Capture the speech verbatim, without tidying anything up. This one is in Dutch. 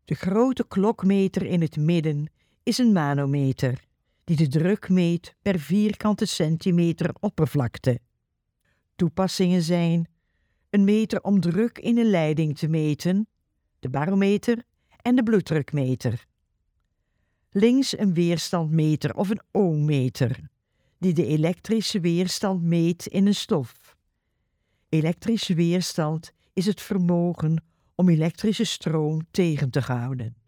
De grote klokmeter in het midden is een manometer, die de druk meet per vierkante centimeter oppervlakte. Toepassingen zijn een meter om druk in een leiding te meten, de barometer en de bloeddrukmeter. Links een weerstandmeter of een ohmmeter, die de elektrische weerstand meet in een stof. Elektrische weerstand is het vermogen om elektrische stroom tegen te houden.